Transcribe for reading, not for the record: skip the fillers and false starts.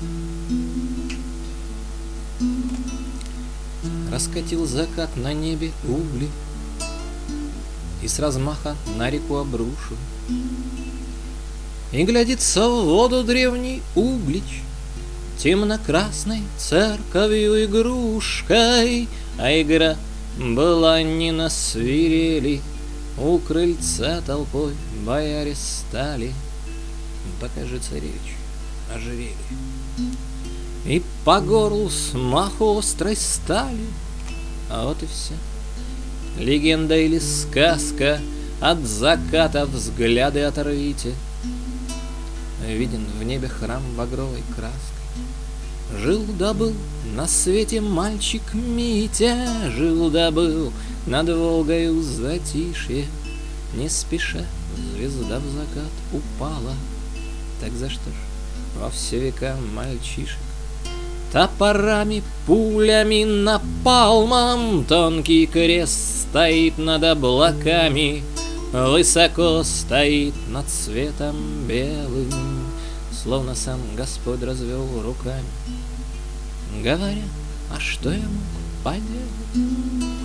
Раскатил закат на небе угли и с размаха на реку обрушил. И глядится в воду древний Углич темно-красной церковью игрушкой, а игра была не на свирели, у крыльца толпой бояре стали. Покажи, царевич, оживели. И по горлу смаху острой стали. А вот и все. Легенда или сказка, от заката взгляды оторвите. Виден в небе храм багровой краской. Жил да был на свете мальчик Митя, жил да был над Волгою затишье. Не спеша звезда в закат упала. Так за что ж во все века мальчишек топорами, пулями, напалмом тонкий крест стоит над облаками, высоко стоит над светом белым, словно сам Господь развел руками, говоря, а что я мог поделать?